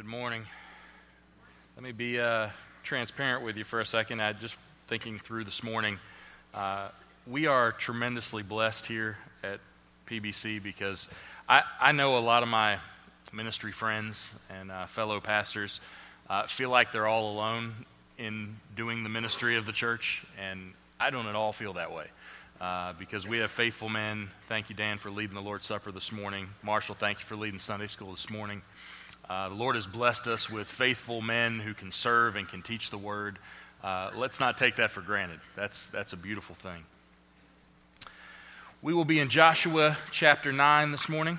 Good morning. Let me be transparent with you for a second. I just thinking through this morning, we are tremendously blessed here at PBC because I know a lot of my ministry friends and fellow pastors feel like they're all alone in doing the ministry of the church, and I don't at all feel that way because we have faithful men. Thank you, Dan, for leading the Lord's Supper this morning. Marshall, thank you for leading Sunday school this morning. The Lord has blessed us with faithful men who can serve and can teach the Word. Let's not take that for granted. That's a beautiful thing. We will be in Joshua chapter 9 this morning.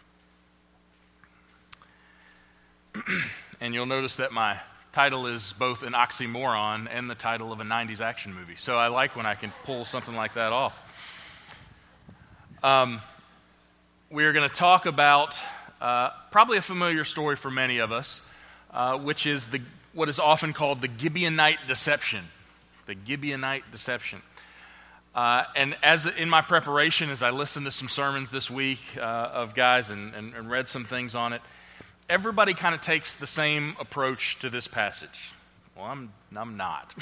And you'll notice that my title is both an oxymoron and the title of a 90s action movie. So I like when I can pull something like that off. We are going to talk about probably a familiar story for many of us, which is what is often called the Gibeonite deception. The Gibeonite deception. And as in my preparation, as I listened to some sermons this week of guys and read some things on it, everybody kind of takes the same approach to this passage. Well, I'm not.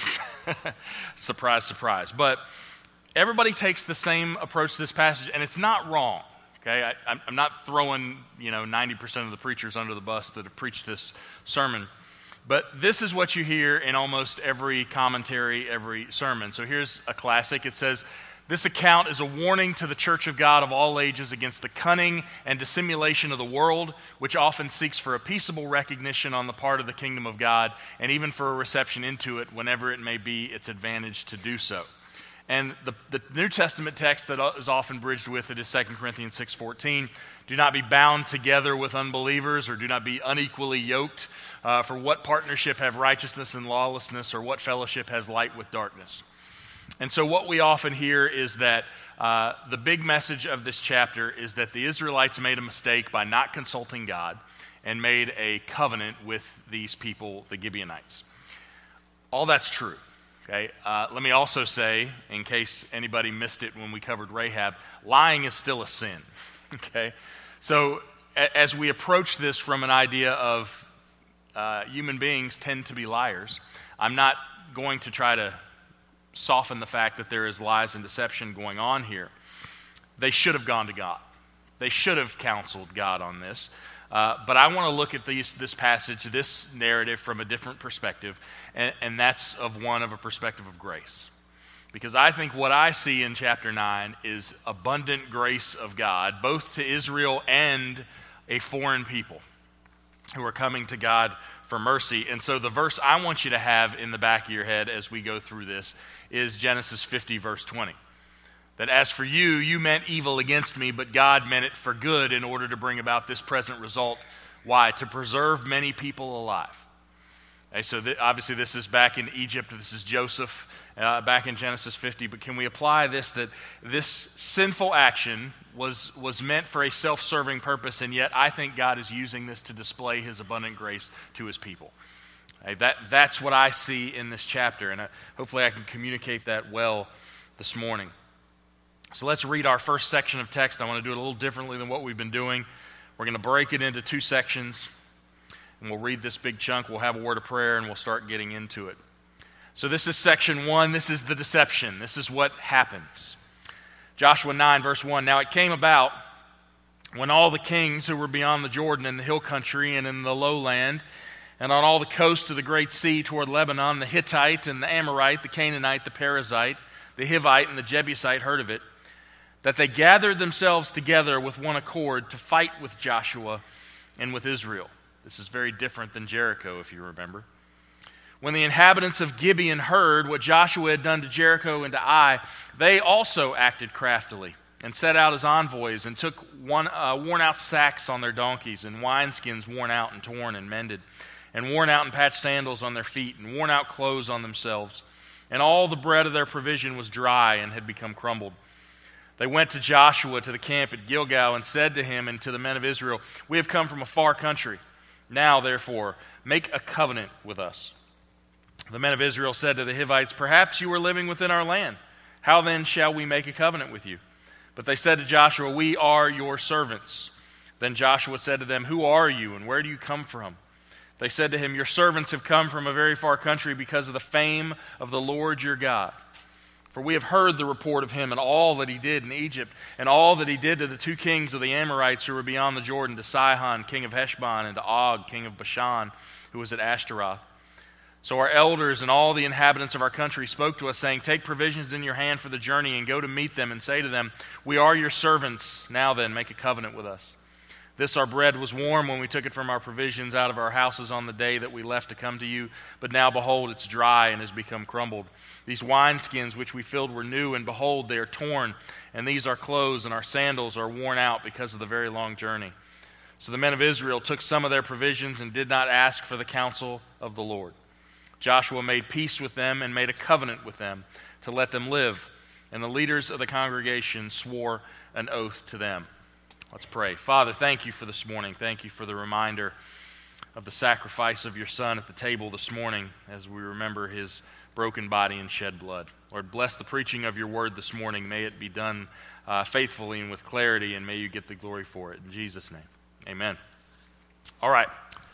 Surprise, surprise. But everybody takes the same approach to this passage, and it's not wrong. Okay, I'm not throwing 90% of the preachers under the bus that have preached this sermon, but this is what you hear in almost every commentary, every sermon. So here's a classic. It says, "This account is a warning to the church of God of all ages against the cunning and dissimulation of the world, which often seeks for a peaceable recognition on the part of the kingdom of God, and even for a reception into it whenever it may be its advantage to do so." And the New Testament text that is often bridged with it is 2 Corinthians 6:14. "Do not be bound together with unbelievers, or do not be unequally yoked. For what partnership have righteousness and lawlessness, or what fellowship has light with darkness?" And so what we often hear is that the big message of this chapter is that the Israelites made a mistake by not consulting God and made a covenant with these people, the Gibeonites. All that's true. Okay. Let me also say, in case anybody missed it when we covered Rahab, lying is still a sin. Okay. So as we approach this from an idea of human beings tend to be liars, I'm not going to try to soften the fact that there is lies and deception going on here. They should have gone to God. They should have counseled God on this. But I want to look at this passage, this narrative from a different perspective, and that's of a perspective of grace. Because I think what I see in chapter 9 is abundant grace of God, both to Israel and a foreign people who are coming to God for mercy. And so the verse I want you to have in the back of your head as we go through this is Genesis 50, verse 20. That as for you, you meant evil against me, but God meant it for good in order to bring about this present result. Why? To preserve many people alive. Okay, so obviously this is back in Egypt. This is Joseph back in Genesis 50. But can we apply this, that this sinful action was meant for a self-serving purpose, and yet I think God is using this to display his abundant grace to his people. Okay, that's what I see in this chapter, and hopefully I can communicate that well this morning. So let's read our first section of text. I want to do it a little differently than what we've been doing. We're going to break it into two sections, and we'll read this big chunk. We'll have a word of prayer, and we'll start getting into it. So this is section 1. This is the deception. This is what happens. Joshua 9, verse 1. "Now it came about when all the kings who were beyond the Jordan in the hill country and in the lowland and on all the coast of the great sea toward Lebanon, the Hittite and the Amorite, the Canaanite, the Perizzite, the Hivite, and the Jebusite heard of it, that they gathered themselves together with one accord to fight with Joshua and with Israel." This is very different than Jericho, if you remember. "When the inhabitants of Gibeon heard what Joshua had done to Jericho and to Ai, they also acted craftily and set out as envoys and took worn-out sacks on their donkeys and wineskins worn out and torn and mended, and worn out and patched sandals on their feet and worn-out clothes on themselves. And all the bread of their provision was dry and had become crumbled. They went to Joshua to the camp at Gilgal and said to him and to the men of Israel, 'We have come from a far country. Now, therefore, make a covenant with us.' The men of Israel said to the Hivites, 'Perhaps you are living within our land. How then shall we make a covenant with you?' But they said to Joshua, 'We are your servants.' Then Joshua said to them, 'Who are you and where do you come from?' They said to him, "Your servants have come from a very far country because of the fame of the Lord your God. For we have heard the report of him and all that he did in Egypt, and all that he did to the two kings of the Amorites who were beyond the Jordan, to Sihon, king of Heshbon, and to Og, king of Bashan, who was at Ashtaroth. So our elders and all the inhabitants of our country spoke to us, saying, 'Take provisions in your hand for the journey, and go to meet them, and say to them, We are your servants. Now then, make a covenant with us. This our bread was warm when we took it from our provisions out of our houses on the day that we left to come to you. But now, behold, it's dry and has become crumbled. These wineskins which we filled were new, and behold, they are torn. And these our clothes and our sandals are worn out because of the very long journey.' So the men of Israel took some of their provisions and did not ask for the counsel of the Lord. Joshua made peace with them and made a covenant with them to let them live. And the leaders of the congregation swore an oath to them." Let's pray. Father, thank you for this morning. Thank you for the reminder of the sacrifice of your Son at the table this morning as we remember his broken body and shed blood. Lord, bless the preaching of your word this morning. May it be done faithfully and with clarity, and may you get the glory for it. In Jesus' name, amen. All right.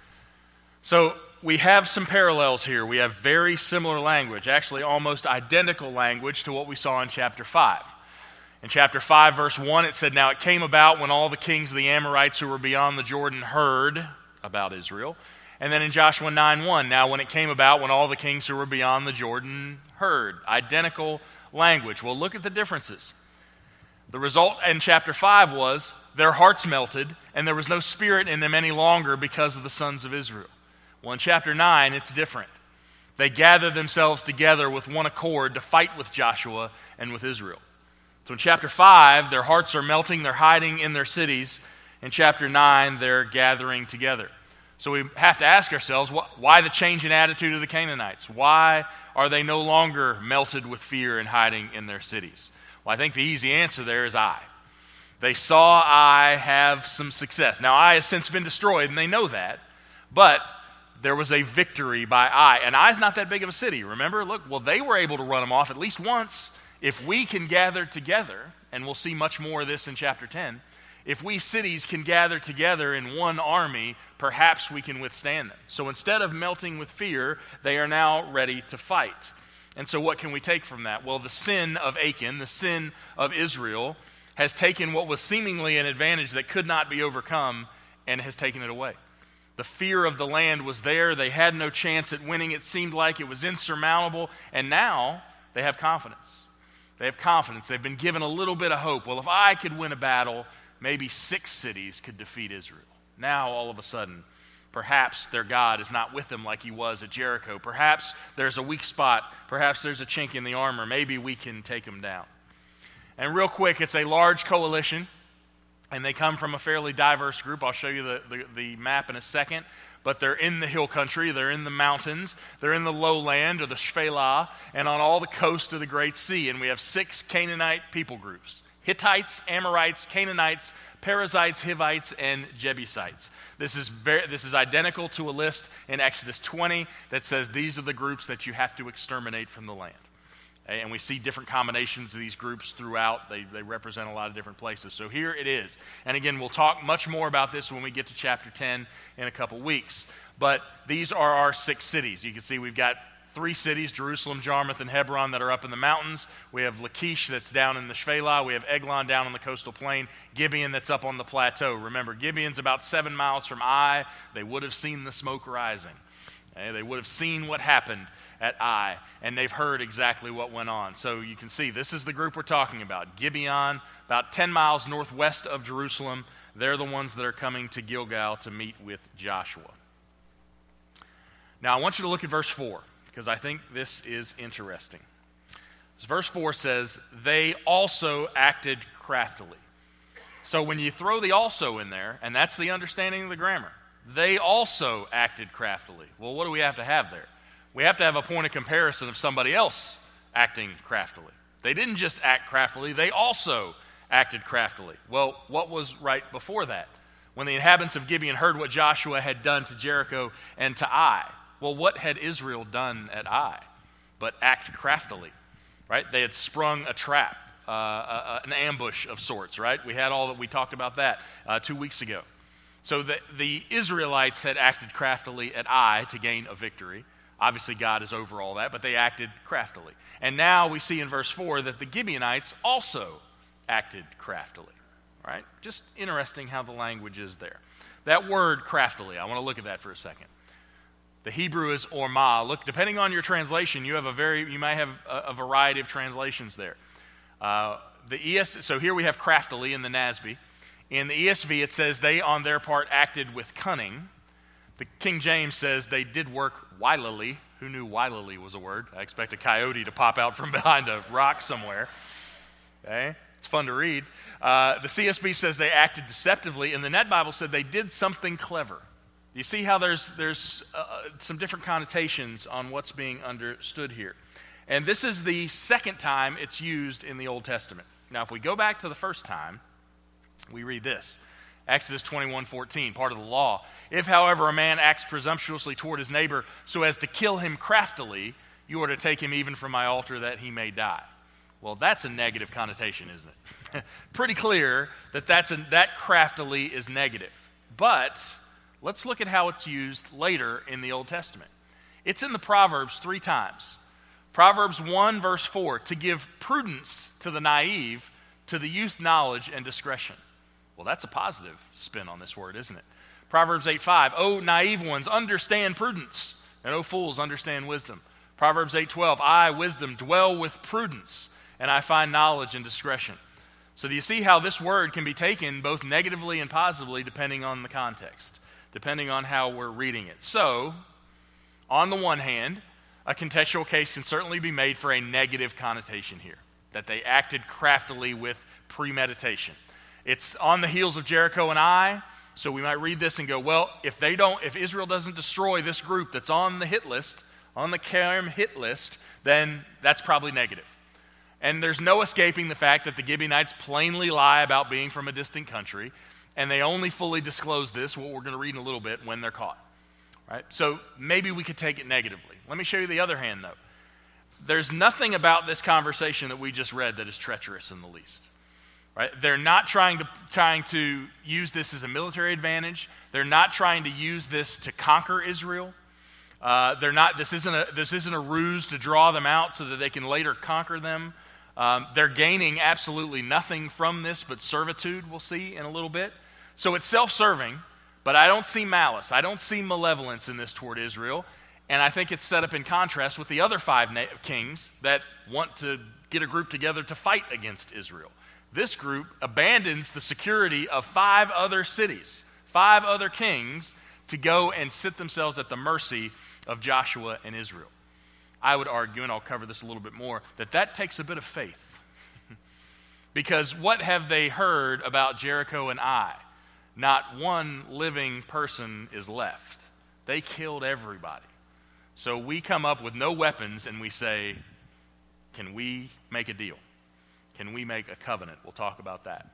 So we have some parallels here. We have very similar language, actually almost identical language to what we saw in chapter 5. In chapter 5, verse 1, it said, "Now it came about when all the kings of the Amorites who were beyond the Jordan heard about Israel." And then in Joshua 9:1, "Now when it came about when all the kings who were beyond the Jordan heard." Identical language. Well, look at the differences. The result in chapter 5 was their hearts melted, and there was no spirit in them any longer because of the sons of Israel. Well, in chapter 9, it's different. They gathered themselves together with one accord to fight with Joshua and with Israel. So in chapter 5, their hearts are melting, they're hiding in their cities. In chapter 9, they're gathering together. So we have to ask ourselves, why the change in attitude of the Canaanites? Why are they no longer melted with fear and hiding in their cities? Well, I think the easy answer there is Ai. They saw Ai have some success. Now, Ai has since been destroyed, and they know that, but there was a victory by Ai. And Ai's not that big of a city, remember? Look, well, they were able to run them off at least once. If we can gather together, and we'll see much more of this in chapter 10, if we cities can gather together in one army, perhaps we can withstand them. So instead of melting with fear, they are now ready to fight. And so what can we take from that? Well, the sin of Achan, the sin of Israel, has taken what was seemingly an advantage that could not be overcome and has taken it away. The fear of the land was there. They had no chance at winning. It seemed like it was insurmountable. And now they have confidence. They have confidence. They've been given a little bit of hope. Well, if I could win a battle, maybe 6 cities could defeat Israel. Now, all of a sudden, perhaps their God is not with them like he was at Jericho. Perhaps there's a weak spot. Perhaps there's a chink in the armor. Maybe we can take them down. And real quick, it's a large coalition, and they come from a fairly diverse group. I'll show you the map in a second. But they're in the hill country, they're in the mountains, they're in the lowland or the Shephelah, and on all the coast of the Great Sea. And we have 6 Canaanite people groups: Hittites, Amorites, Canaanites, Perizzites, Hivites, and Jebusites. This is identical to a list in Exodus 20 that says these are the groups that you have to exterminate from the land. And we see different combinations of these groups throughout. They represent a lot of different places. So here it is. And again, we'll talk much more about this when we get to chapter 10 in a couple weeks. But these are our 6 cities. You can see we've got 3 cities, Jerusalem, Jarmuth, and Hebron, that are up in the mountains. We have Lachish that's down in the Shephelah. We have Eglon down on the coastal plain. Gibeon that's up on the plateau. Remember, Gibeon's about 7 miles from Ai. They would have seen the smoke rising. They would have seen what happened at Ai, and they've heard exactly what went on. So you can see this is the group we're talking about. Gibeon, about 10 miles northwest of Jerusalem. They're the ones that are coming to Gilgal to meet with Joshua. Now I want you to look at verse 4, because I think this is interesting. Verse 4 says, "They also acted craftily." So when you throw the "also" in there, and that's the understanding of the grammar, they also acted craftily. Well, what do we have to have there? We have to have a point of comparison of somebody else acting craftily. They didn't just act craftily, they also acted craftily. Well, what was right before that? When the inhabitants of Gibeon heard what Joshua had done to Jericho and to Ai. Well, what had Israel done at Ai but act craftily, right? They had sprung a trap, an ambush of sorts, right? We talked about that 2 weeks ago. So the Israelites had acted craftily at Ai to gain a victory. Obviously, God is over all that, but they acted craftily. And now we see in verse 4 that the Gibeonites also acted craftily. Right? Just interesting how the language is there. That word craftily, I want to look at that for a second. The Hebrew is ormah. Look, depending on your translation, you might have a variety of translations there. So here we have craftily in the NASB. In the ESV, it says they on their part acted with cunning. The King James says they did work wilily. Who knew wilily was a word? I expect a coyote to pop out from behind a rock somewhere. Okay, it's fun to read. The CSB says they acted deceptively, and the Net Bible said they did something clever. You see how there's some different connotations on what's being understood here. And this is the second time it's used in the Old Testament. Now, if we go back to the first time, we read this. Exodus 21:14, part of the law. If, however, a man acts presumptuously toward his neighbor so as to kill him craftily, you are to take him even from my altar that he may die. Well, that's a negative connotation, isn't it? Pretty clear that that craftily is negative. But let's look at how it's used later in the Old Testament. It's in the Proverbs 3 times. Proverbs 1, verse 4, to give prudence to the naive, to the youth knowledge and discretion. Well, that's a positive spin on this word, isn't it? Proverbs 8:5, O naive ones, understand prudence, and O fools, understand wisdom. Proverbs 8:12, I, wisdom, dwell with prudence, and I find knowledge and discretion. So do you see how this word can be taken both negatively and positively depending on the context, depending on how we're reading it? So, on the one hand, a contextual case can certainly be made for a negative connotation here, that they acted craftily with premeditation. It's on the heels of Jericho and Ai, so we might read this and go, well, if Israel doesn't destroy this group that's on the hit list, on the Kerem hit list, then that's probably negative. And there's no escaping the fact that the Gibeonites plainly lie about being from a distant country, and they only fully disclose this, what we're going to read in a little bit, when they're caught. Right? So maybe we could take it negatively. Let me show you the other hand, though. There's nothing about this conversation that we just read that is treacherous in the least. Right? They're not trying to use this as a military advantage. They're not trying to use this to conquer Israel. This isn't a ruse to draw them out so that they can later conquer them. They're gaining absolutely nothing from this but servitude, we'll see in a little bit. So it's self-serving, but I don't see malice. I don't see malevolence in this toward Israel. And I think it's set up in contrast with the other 5 kings that want to get a group together to fight against Israel. This group abandons the security of 5 other cities, 5 other kings, to go and sit themselves at the mercy of Joshua and Israel. I would argue, and I'll cover this a little bit more, that takes a bit of faith. Because what have they heard about Jericho and Ai? Not one living person is left. They killed everybody. So we come up with no weapons and we say, can we make a deal? Can we make a covenant? We'll talk about that.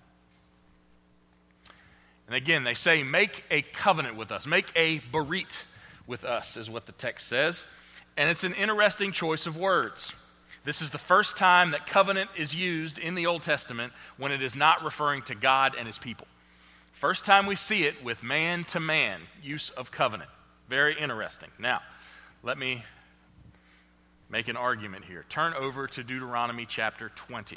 And again, they say, make a covenant with us. Make a berit with us, is what the text says. And it's an interesting choice of words. This is the first time that covenant is used in the Old Testament when it is not referring to God and his people. First time we see it with man-to-man use of covenant. Very interesting. Now, let me make an argument here. Turn over to Deuteronomy chapter 20.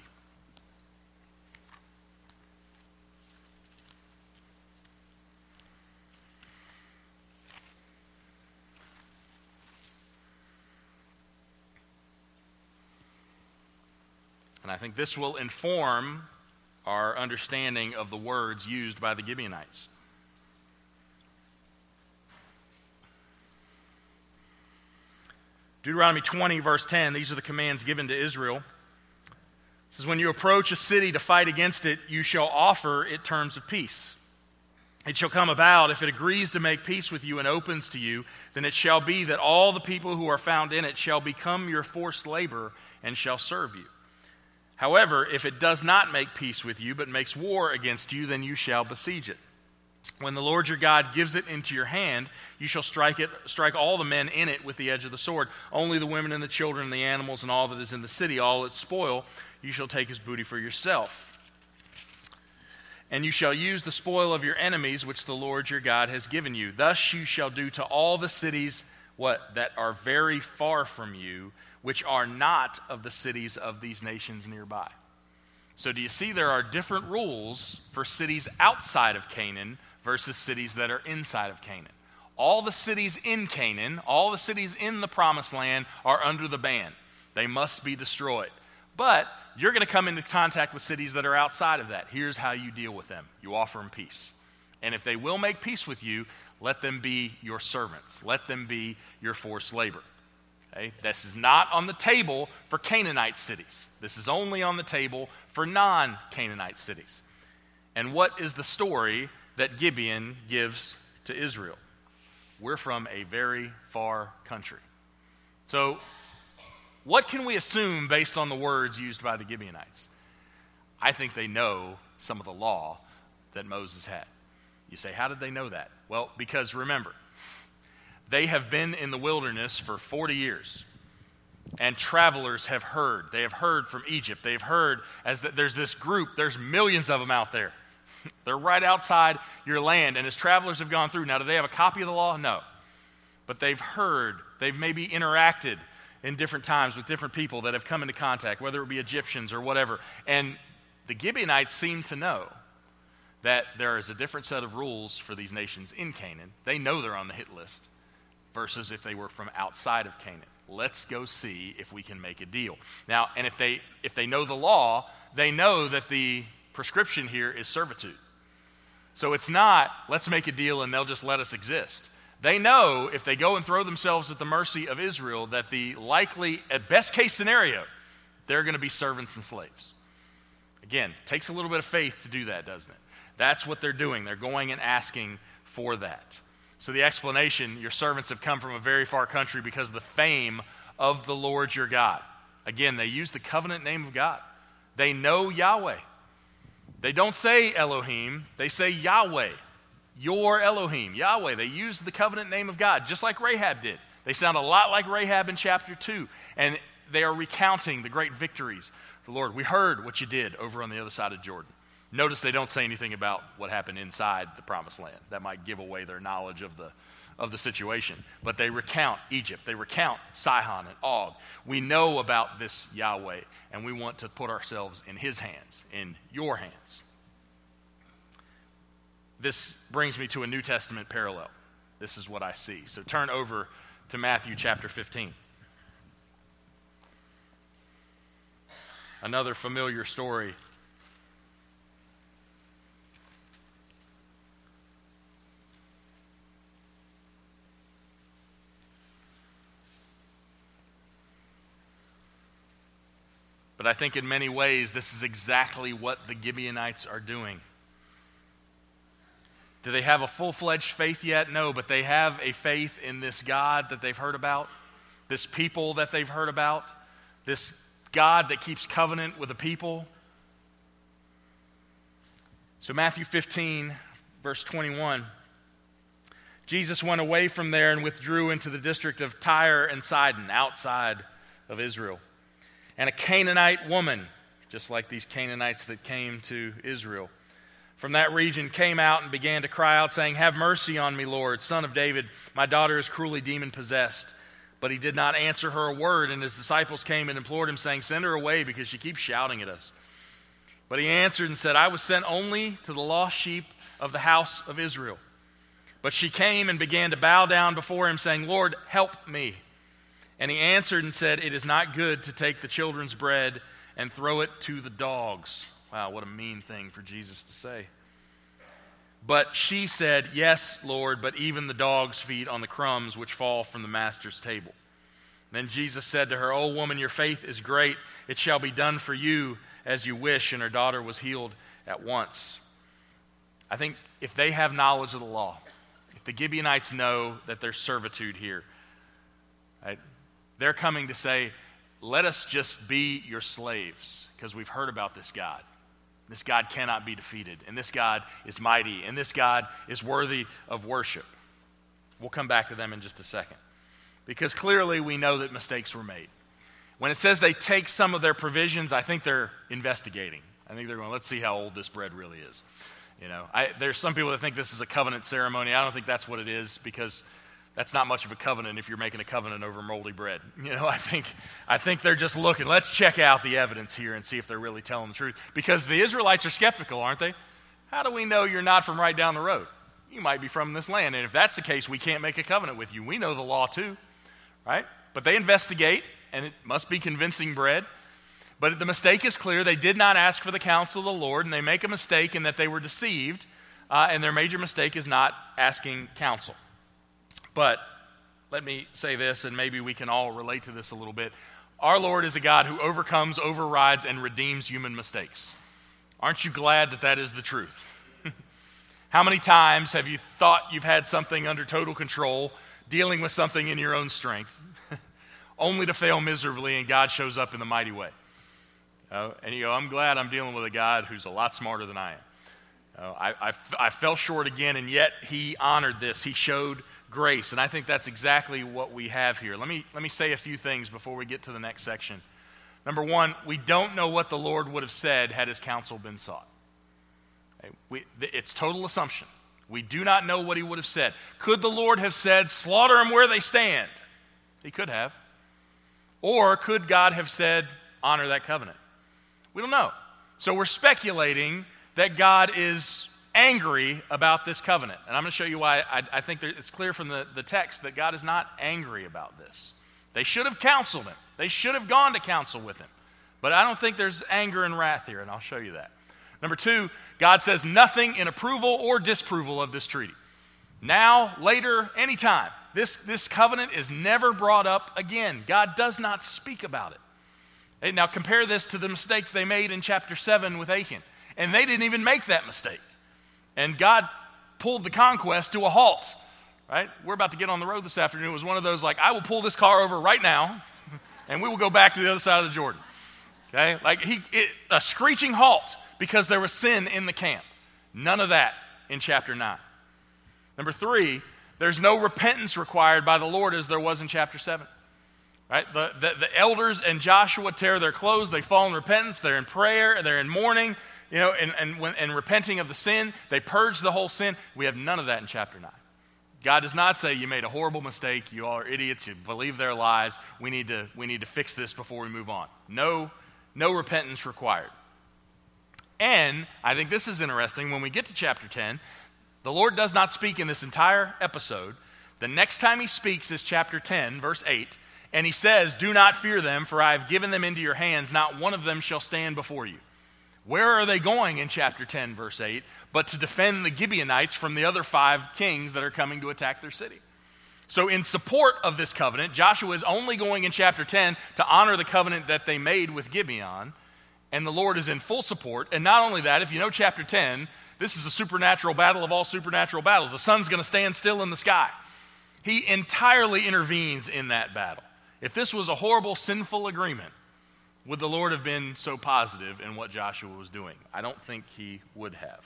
And I think this will inform our understanding of the words used by the Gibeonites. Deuteronomy 20, verse 10, these are the commands given to Israel. It says, when you approach a city to fight against it, you shall offer it terms of peace. It shall come about, if it agrees to make peace with you and opens to you, then it shall be that all the people who are found in it shall become your forced labor and shall serve you. However, if it does not make peace with you, but makes war against you, then you shall besiege it. When the Lord your God gives it into your hand, you shall strike all the men in it with the edge of the sword. Only the women and the children and the animals and all that is in the city, all its spoil, you shall take as booty for yourself. and you shall use the spoil of your enemies, which the Lord your God has given you. Thus you shall do to all the cities that are very far from you, which are not of the cities of these nations nearby. So do you see there are different rules for cities outside of Canaan versus cities that are inside of Canaan? All the cities in Canaan, all the cities in the promised land are under the ban. They must be destroyed. But you're going to come into contact with cities that are outside of that. Here's how you deal with them. You offer them peace. And if they will make peace with you, let them be your servants. Let them be your forced labor. Okay? This is not on the table for Canaanite cities. This is only on the table for non-Canaanite cities. And what is the story that Gibeon gives to Israel? We're from a very far country. So, what can we assume based on the words used by the Gibeonites? I think they know some of the law that Moses had. You say, how did they know that? Well, because remember, they have been in the wilderness for 40 years. And travelers have heard. They have heard from Egypt. They've heard there's this group, there's millions of them out there. They're right outside your land. And as travelers have gone through, now do they have a copy of the law? No. But they've heard, they've maybe interacted in different times with different people that have come into contact, whether it be Egyptians or whatever. And the Gibeonites seem to know that there is a different set of rules for these nations in Canaan. They know they're on the hit list versus if they were from outside of Canaan. Let's go see if we can make a deal. Now, and if they know the law, they know that the prescription here is servitude. So it's not, let's make a deal and they'll just let us exist. They know if they go and throw themselves at the mercy of Israel, that the likely, at best case scenario, they're going to be servants and slaves. Again, it takes a little bit of faith to do that, doesn't it? That's what they're doing. They're going and asking for that. So the explanation, your servants have come from a very far country because of the fame of the Lord your God. Again, they use the covenant name of God. They know Yahweh. They don't say Elohim, they say Yahweh. Your Elohim, Yahweh. They use the covenant name of God, just like Rahab did. They sound a lot like Rahab in chapter 2. And they are recounting the great victories. The Lord, we heard what you did over on the other side of Jordan. Notice they don't say anything about what happened inside the promised land. That might give away their knowledge of the situation. But they recount Egypt. They recount Sihon and Og. We know about this Yahweh, and we want to put ourselves in his hands, in your hands. This brings me to a New Testament parallel. This is what I see. So turn over to Matthew chapter 15. Another familiar story. But I think in many ways this is exactly what the Gibeonites are doing. Do they have a full-fledged faith yet? No, but they have a faith in this God that they've heard about, this people that they've heard about, this God that keeps covenant with the people. So Matthew 15, verse 21, Jesus went away from there and withdrew into the district of Tyre and Sidon, outside of Israel. And a Canaanite woman, just like these Canaanites that came to Israel, from that region came out and began to cry out, saying, "Have mercy on me, Lord, Son of David. My daughter is cruelly demon-possessed." But he did not answer her a word, and his disciples came and implored him, saying, "Send her away, because she keeps shouting at us." But he answered and said, "I was sent only to the lost sheep of the house of Israel." But she came and began to bow down before him, saying, "Lord, help me." And he answered and said, "It is not good to take the children's bread and throw it to the dogs." Wow, what a mean thing for Jesus to say. But she said, "Yes, Lord, but even the dogs feed on the crumbs which fall from the master's table." Then Jesus said to her, "O woman, your faith is great. It shall be done for you as you wish." And her daughter was healed at once. I think if they have knowledge of the law, if the Gibeonites know that there's servitude here, right, they're coming to say, let us just be your slaves, because we've heard about this God. This God cannot be defeated, and this God is mighty, and this God is worthy of worship. We'll come back to them in just a second, because clearly we know that mistakes were made. When it says they take some of their provisions, I think they're investigating. I think they're going, let's see how old this bread really is. There's some people that think this is a covenant ceremony. I don't think that's what it is, because that's not much of a covenant if you're making a covenant over moldy bread. I think they're just looking. Let's check out the evidence here and see if they're really telling the truth. Because the Israelites are skeptical, aren't they? How do we know you're not from right down the road? You might be from this land. And if that's the case, we can't make a covenant with you. We know the law too, right? But they investigate, and it must be convincing bread. But the mistake is clear. They did not ask for the counsel of the Lord, and they make a mistake in that they were deceived, and their major mistake is not asking counsel. But let me say this, and maybe we can all relate to this a little bit. Our Lord is a God who overcomes, overrides, and redeems human mistakes. Aren't you glad that that is the truth? How many times have you thought you've had something under total control, dealing with something in your own strength, only to fail miserably, and God shows up in the mighty way? And you go, I'm glad I'm dealing with a God who's a lot smarter than I am. I fell short again, and yet he honored this. He showed grace, and I think that's exactly what we have here. Let me say a few things before we get to the next section. Number one, we don't know what the Lord would have said had his counsel been sought. It's total assumption. We do not know what he would have said. Could the Lord have said, slaughter them where they stand? He could have. Or could God have said, honor that covenant? We don't know. So we're speculating that God is angry about this covenant. And I'm going to show you why I think it's clear from the text that God is not angry about this. They should have counseled him. They should have gone to counsel with him. But I don't think there's anger and wrath here, and I'll show you that. Number two, God says nothing in approval or disapproval of this treaty. Now, later, anytime. This covenant is never brought up again. God does not speak about it. Hey, now compare this to the mistake they made in chapter 7 with Achan. And they didn't even make that mistake. And God pulled the conquest to a halt, right? We're about to get on the road this afternoon. It was one of those like, I will pull this car over right now, and we will go back to the other side of the Jordan. Okay? A screeching halt because there was sin in the camp. None of that in chapter 9. Number three, there's no repentance required by the Lord as there was in chapter 7. Right? The elders and Joshua tear their clothes. They fall in repentance. They're in prayer. They're in mourning. And repenting of the sin. They purge the whole sin. We have none of that in chapter 9. God does not say you made a horrible mistake. You all are idiots. You believe their lies. We need to fix this before we move on. No repentance required. And I think this is interesting. When we get to chapter 10, the Lord does not speak in this entire episode. The next time he speaks is chapter 10, verse 8. And he says, do not fear them, for I have given them into your hands. Not one of them shall stand before you. Where are they going in chapter 10, verse 8? But to defend the Gibeonites from the other 5 kings that are coming to attack their city. So in support of this covenant, Joshua is only going in chapter 10 to honor the covenant that they made with Gibeon. And the Lord is in full support. And not only that, if you know chapter 10, this is a supernatural battle of all supernatural battles. The sun's going to stand still in the sky. He entirely intervenes in that battle. If this was a horrible, sinful agreement, would the Lord have been so positive in what Joshua was doing? I don't think he would have.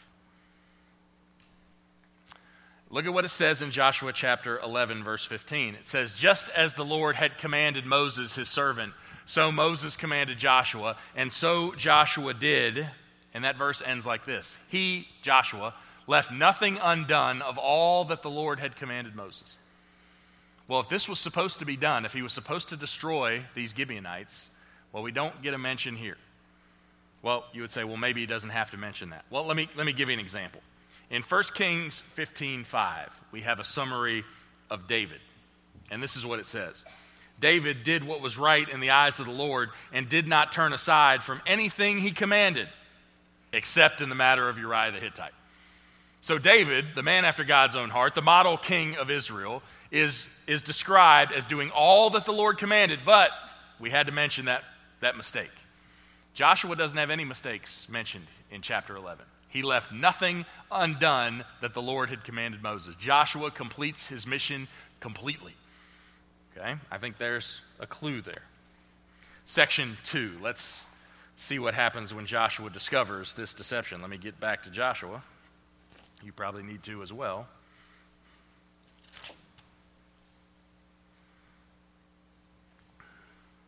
Look at what it says in Joshua chapter 11, verse 15. It says, just as the Lord had commanded Moses, his servant, so Moses commanded Joshua, and so Joshua did. And that verse ends like this. He, Joshua, left nothing undone of all that the Lord had commanded Moses. Well, if this was supposed to be done, if he was supposed to destroy these Gibeonites, well, we don't get a mention here. Well, you would say, well, maybe he doesn't have to mention that. Well, let me give you an example. In 1 Kings 15:5, we have a summary of David. And this is what it says. David did what was right in the eyes of the Lord and did not turn aside from anything he commanded, except in the matter of Uriah the Hittite. So David, the man after God's own heart, the model king of Israel, is described as doing all that the Lord commanded, but we had to mention that mistake. Joshua doesn't have any mistakes mentioned in chapter 11. He left nothing undone that the Lord had commanded Moses. Joshua completes his mission completely. Okay? I think there's a clue there. Section 2. Let's see what happens when Joshua discovers this deception. Let me get back to Joshua. You probably need to as well.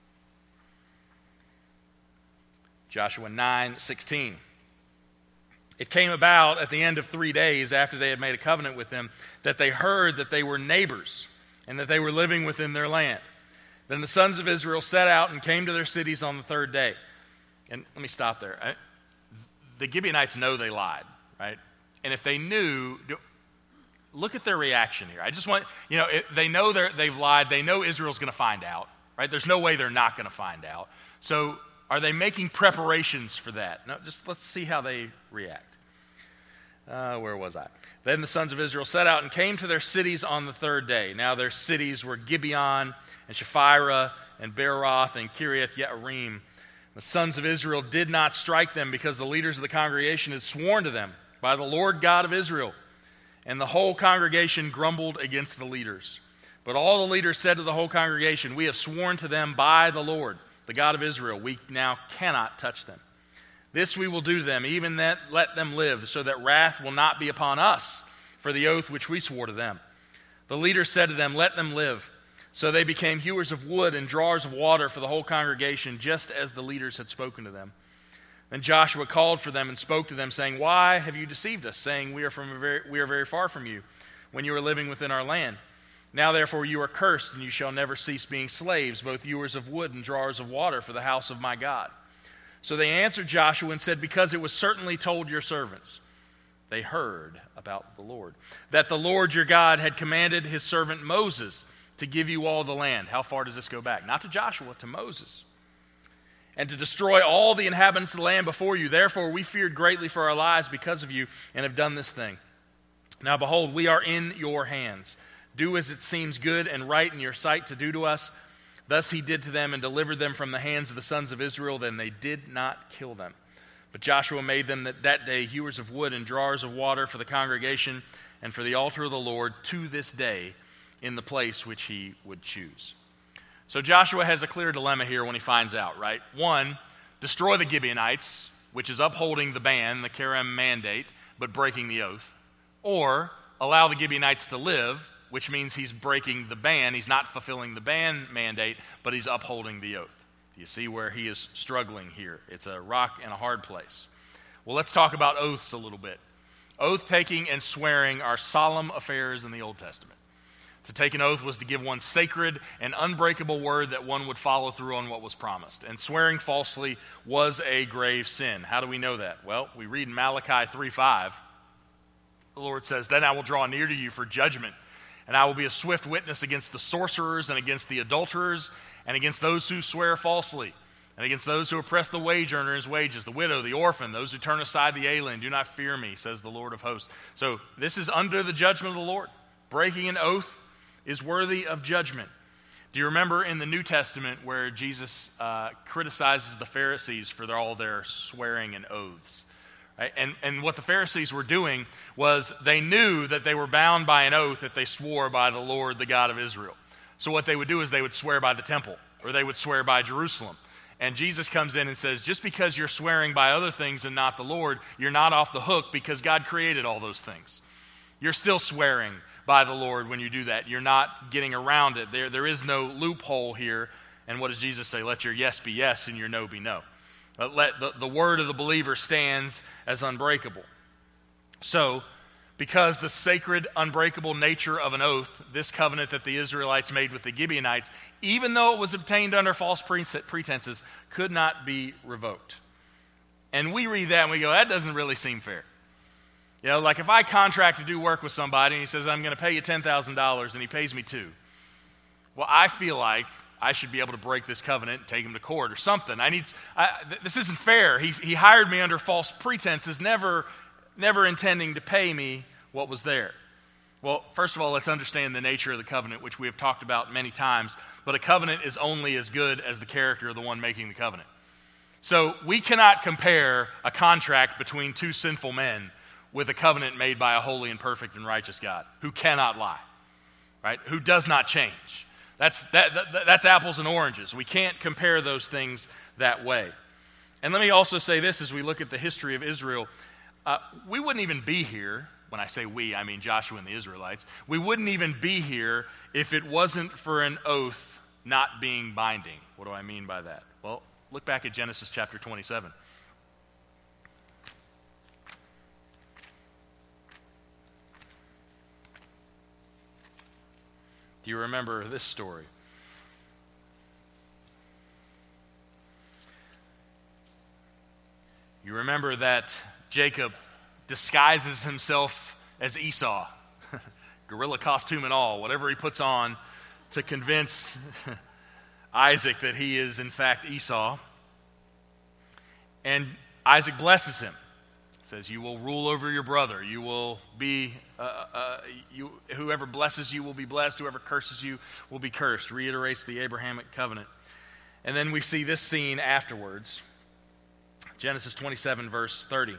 Joshua 9:16. It came about at the end of 3 days after they had made a covenant with them that they heard that they were neighbors and that they were living within their land. Then the sons of Israel set out and came to their cities on the 3rd day. And let me stop there. The Gibeonites know they lied, right? And if they knew, look at their reaction here. I just want, they know they've lied. They know Israel's going to find out, right? There's no way they're not going to find out. So are they making preparations for that? No, just let's see how they react. Where was I? Then the sons of Israel set out and came to their cities on the 3rd day. Now their cities were Gibeon and Shephirah and Beeroth and Kiriath Yearim. The sons of Israel did not strike them because the leaders of the congregation had sworn to them by the Lord God of Israel. And the whole congregation grumbled against the leaders. But all the leaders said to the whole congregation, "We have sworn to them by the Lord, the God of Israel. We now cannot touch them. This we will do to them, even that let them live, so that wrath will not be upon us for the oath which we swore to them." The leaders said to them, "Let them live." So they became hewers of wood and drawers of water for the whole congregation, just as the leaders had spoken to them. Then Joshua called for them and spoke to them, saying, "Why have you deceived us, saying, we are very far from you, when you are living within our land? Now therefore you are cursed, and you shall never cease being slaves, both hewers of wood and drawers of water for the house of my God." So they answered Joshua and said, "Because it was certainly told your servants," they heard about the Lord, "that the Lord your God had commanded his servant Moses to give you all the land." How far does this go back? Not to Joshua, to Moses. "And to destroy all the inhabitants of the land before you. Therefore we feared greatly for our lives because of you, and have done this thing. Now behold, we are in your hands. Do as it seems good and right in your sight to do to us." Thus he did to them and delivered them from the hands of the sons of Israel. Then they did not kill them. But Joshua made them that day hewers of wood and drawers of water for the congregation and for the altar of the Lord to this day in the place which he would choose. So Joshua has a clear dilemma here when he finds out, right? One, destroy the Gibeonites, which is upholding the ban, the Kerem mandate, but breaking the oath. Or allow the Gibeonites to live, which means he's breaking the ban. He's not fulfilling the ban mandate, but he's upholding the oath. Do you see where he is struggling here? It's a rock and a hard place. Well, let's talk about oaths a little bit. Oath-taking and swearing are solemn affairs in the Old Testament. To take an oath was to give one sacred and unbreakable word that one would follow through on what was promised. And swearing falsely was a grave sin. How do we know that? Well, we read in Malachi 3:5. The Lord says, "Then I will draw near to you for judgment, and I will be a swift witness against the sorcerers and against the adulterers and against those who swear falsely and against those who oppress the wage earner in his wages, the widow, the orphan, those who turn aside the alien. Do not fear me, says the Lord of hosts." So this is under the judgment of the Lord. Breaking an oath is worthy of judgment. Do you remember in the New Testament where Jesus criticizes the Pharisees for all their swearing and oaths? Right? And what the Pharisees were doing was they knew that they were bound by an oath that they swore by the Lord, the God of Israel. So what they would do is they would swear by the temple, or they would swear by Jerusalem. And Jesus comes in and says, just because you're swearing by other things and not the Lord, you're not off the hook because God created all those things. You're still swearing by the Lord when you do that. You're not getting around it. There is no loophole here. And what does Jesus say? Let your yes be yes and your no be no. Let the word of the believer stands as unbreakable. So, because the sacred, unbreakable nature of an oath, this covenant that the Israelites made with the Gibeonites, even though it was obtained under false pretenses, could not be revoked. And we read that and we go, that doesn't really seem fair. You know, like if I contract to do work with somebody and he says, I'm going to pay you $10,000 and he pays me $2,000. Well, I feel like I should be able to break this covenant and take him to court or something. This isn't fair. He hired me under false pretenses, never intending to pay me what was there. Well, first of all, let's understand the nature of the covenant, which we have talked about many times. But a covenant is only as good as the character of the one making the covenant. So we cannot compare a contract between two sinful men with a covenant made by a holy and perfect and righteous God who cannot lie, right? Who does not change. That's apples and oranges. We can't compare those things that way. And let me also say this as we look at the history of Israel. We wouldn't even be here. When I say we, I mean Joshua and the Israelites. We wouldn't even be here if it wasn't for an oath not being binding. What do I mean by that? Well, look back at Genesis chapter 27. Do you remember this story? You remember that Jacob disguises himself as Esau, gorilla costume and all, whatever he puts on to convince Isaac that he is in fact Esau. And Isaac blesses him. Says, you will rule over your brother. You will be, whoever blesses you will be blessed. Whoever curses you will be cursed. Reiterates the Abrahamic covenant. And then we see this scene afterwards. Genesis 27, verse 30.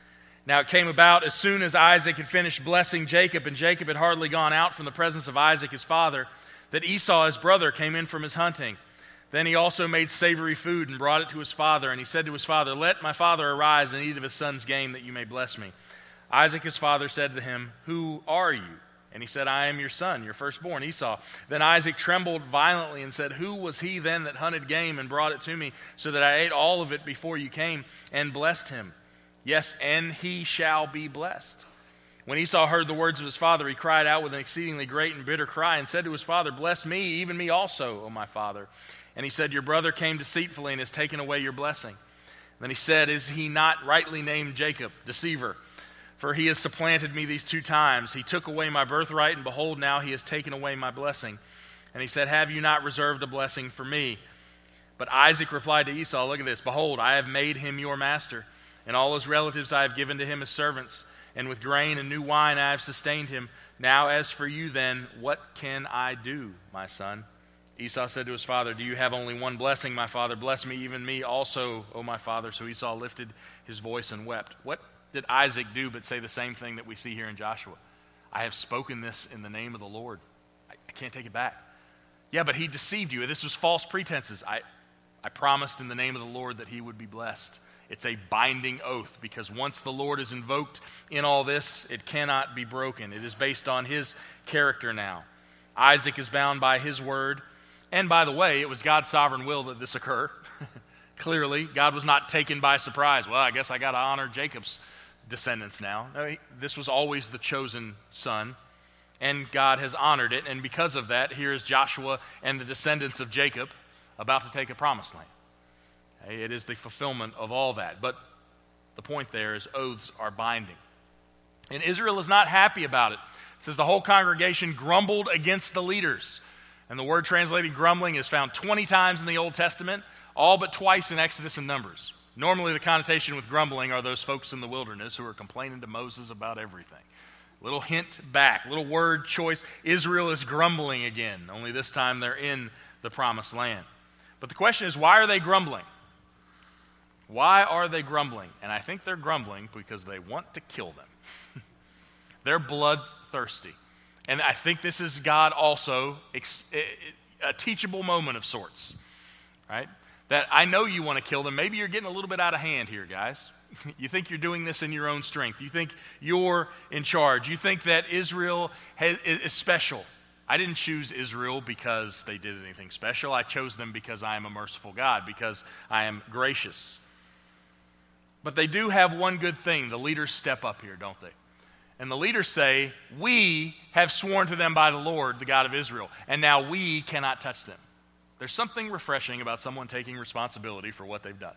Now it came about as soon as Isaac had finished blessing Jacob, and Jacob had hardly gone out from the presence of Isaac his father, that Esau his brother came in from his hunting. Then he also made savory food and brought it to his father. And he said to his father, let my father arise and eat of his son's game, that you may bless me. Isaac his father said to him, who are you? And he said, I am your son, your firstborn, Esau. Then Isaac trembled violently and said, who was he then that hunted game and brought it to me, so that I ate all of it before you came, and blessed him? Yes, and he shall be blessed. When Esau heard the words of his father, he cried out with an exceedingly great and bitter cry, and said to his father, bless me, even me also, O my father. And he said, your brother came deceitfully and has taken away your blessing. Then he said, is he not rightly named Jacob, deceiver? For he has supplanted me these 2 times. He took away my birthright, and behold, now he has taken away my blessing. And he said, have you not reserved a blessing for me? But Isaac replied to Esau, look at this, behold, I have made him your master, and all his relatives I have given to him as servants, and with grain and new wine I have sustained him. Now as for you then, what can I do, my son? Esau said to his father, do you have only one blessing, my father? Bless me, even me also, O my father. So Esau lifted his voice and wept. What did Isaac do but say the same thing that we see here in Joshua? I have spoken this in the name of the Lord. I can't take it back. Yeah, but he deceived you. This was false pretenses. I promised in the name of the Lord that he would be blessed. It's a binding oath, because once the Lord is invoked in all this, it cannot be broken. It is based on his character now. Isaac is bound by his word. And by the way, it was God's sovereign will that this occur. Clearly, God was not taken by surprise. Well, I guess I got to honor Jacob's descendants now. No, this was always the chosen son, and God has honored it. And because of that, here is Joshua and the descendants of Jacob about to take a promised land. It is the fulfillment of all that. But the point there is oaths are binding. And Israel is not happy about it. It says the whole congregation grumbled against the leaders. And the word translated grumbling is found 20 times in the Old Testament, all but twice in Exodus and Numbers. Normally the connotation with grumbling are those folks in the wilderness who are complaining to Moses about everything. Little hint back, little word choice. Israel is grumbling again, only this time they're in the promised land. But the question is, why are they grumbling? Why are they grumbling? And I think they're grumbling because they want to kill them. They're bloodthirsty. And I think this is God also, a teachable moment of sorts, right? That I know you want to kill them. Maybe you're getting a little bit out of hand here, guys. You think you're doing this in your own strength. You think you're in charge. You think that Israel is special. I didn't choose Israel because they did anything special. I chose them because I am a merciful God, because I am gracious. But they do have one good thing. The leaders step up here, don't they? And the leaders say, we have sworn to them by the Lord, the God of Israel, and now we cannot touch them. There's something refreshing about someone taking responsibility for what they've done.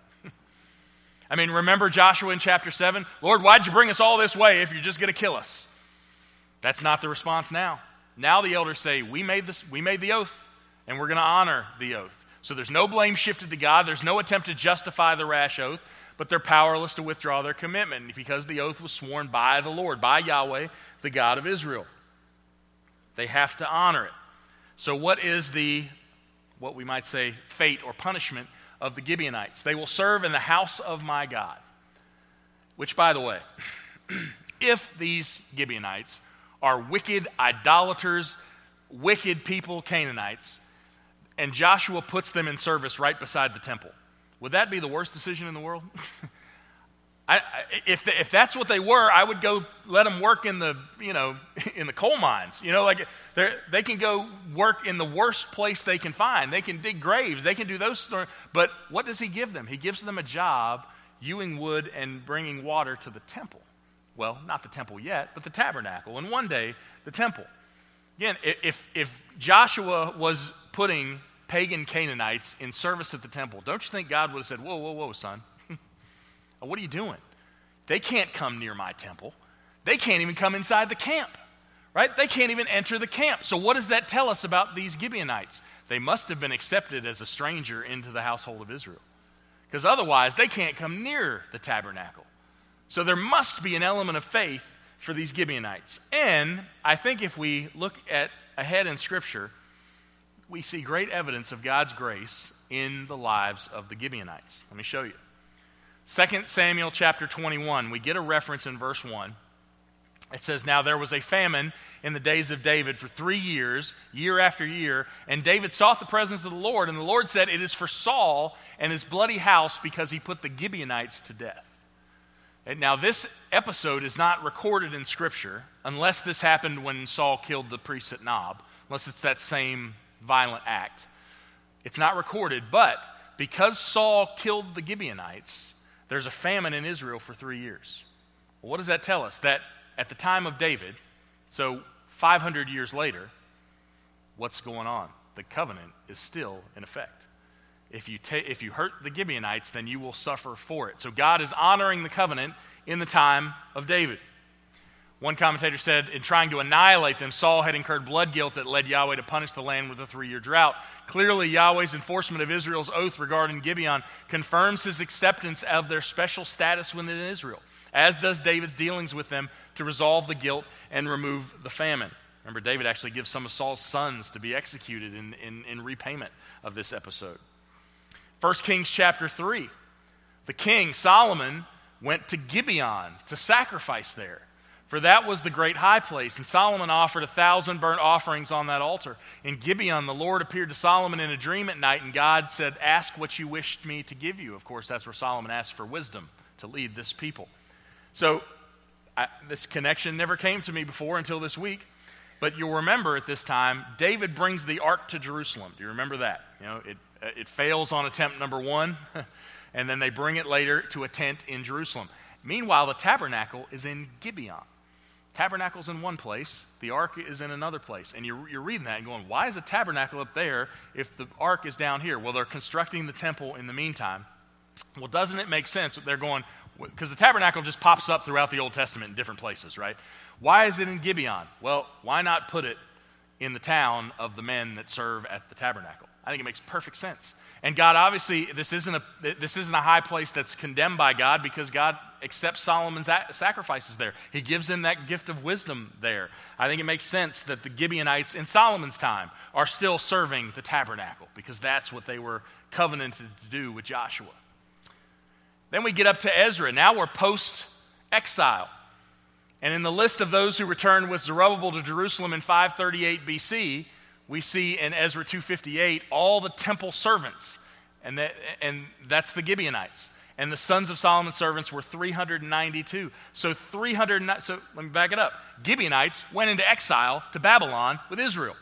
I mean, remember Joshua in chapter 7? Lord, why'd you bring us all this way if you're just going to kill us? That's not the response now. Now the elders say, we made the oath, and we're going to honor the oath. So there's no blame shifted to God. There's no attempt to justify the rash oath, but they're powerless to withdraw their commitment because the oath was sworn by the Lord, by Yahweh, the God of Israel. They have to honor it. So what is what we might say, fate or punishment of the Gibeonites? They will serve in the house of my God. Which, by the way, if these Gibeonites are wicked idolaters, wicked people, Canaanites, and Joshua puts them in service right beside the temple, would that be the worst decision in the world? If that's what they were, I would go let them work in the coal mines. They can go work in the worst place they can find. They can dig graves. They can do those. But what does he give them? He gives them a job hewing wood and bringing water to the temple. Well, not the temple yet, but the tabernacle. And one day, the temple. Again, if Joshua was putting pagan Canaanites in service at the temple, don't you think God would have said, whoa, son. What are you doing? They can't come near my temple. They can't even come inside the camp, right? They can't even enter the camp. So what does that tell us about these Gibeonites? They must have been accepted as a stranger into the household of Israel, because otherwise they can't come near the tabernacle. So there must be an element of faith for these Gibeonites. And I think if we look ahead in Scripture, we see great evidence of God's grace in the lives of the Gibeonites. Let me show you. 2 Samuel chapter 21, we get a reference in verse 1. It says, "Now there was a famine in the days of David for 3 years, year after year, and David sought the presence of the Lord, and the Lord said, 'It is for Saul and his bloody house, because he put the Gibeonites to death.'" And now this episode is not recorded in Scripture, unless this happened when Saul killed the priest at Nob, unless it's that same violent act. It's not recorded, but because Saul killed the Gibeonites, there's a famine in Israel for 3 years. Well, what does that tell us? That at the time of David, so 500 years later, what's going on? The covenant is still in effect. If you hurt the Gibeonites, then you will suffer for it. So God is honoring the covenant in the time of David. One commentator said, in trying to annihilate them, Saul had incurred blood guilt that led Yahweh to punish the land with a 3-year drought. Clearly, Yahweh's enforcement of Israel's oath regarding Gibeon confirms his acceptance of their special status within Israel, as does David's dealings with them to resolve the guilt and remove the famine. Remember, David actually gives some of Saul's sons to be executed in repayment of this episode. 1 Kings chapter 3, the king, Solomon, went to Gibeon to sacrifice there, for that was the great high place, and Solomon offered 1,000 burnt offerings on that altar. In Gibeon, the Lord appeared to Solomon in a dream at night, and God said, "Ask what you wished me to give you." Of course, that's where Solomon asked for wisdom to lead this people. So this connection never came to me before until this week, but you'll remember at this time, David brings the ark to Jerusalem. Do you remember that? You know, it fails on attempt number 1, and then they bring it later to a tent in Jerusalem. Meanwhile, the tabernacle is in Gibeon. Tabernacle's in one place, the ark is in another place. And you're reading that and going, why is the tabernacle up there if the ark is down here? Well, they're constructing the temple in the meantime. Well, doesn't it make sense that they're going, because the tabernacle just pops up throughout the Old Testament in different places, right? Why is it in Gibeon? Well, why not put it in the town of the men that serve at the tabernacle? I think it makes perfect sense. And God, obviously, this isn't a high place that's condemned by God, because God accepts Solomon's sacrifices there. He gives him that gift of wisdom there. I think it makes sense that the Gibeonites in Solomon's time are still serving the tabernacle, because that's what they were covenanted to do with Joshua. Then we get up to Ezra. Now we're post-exile. And in the list of those who returned with Zerubbabel to Jerusalem in 538 BC, we see in Ezra 2:58 all the temple servants, and that's the Gibeonites. And the sons of Solomon's servants were 392. So let me back it up. Gibeonites went into exile to Babylon with Israel.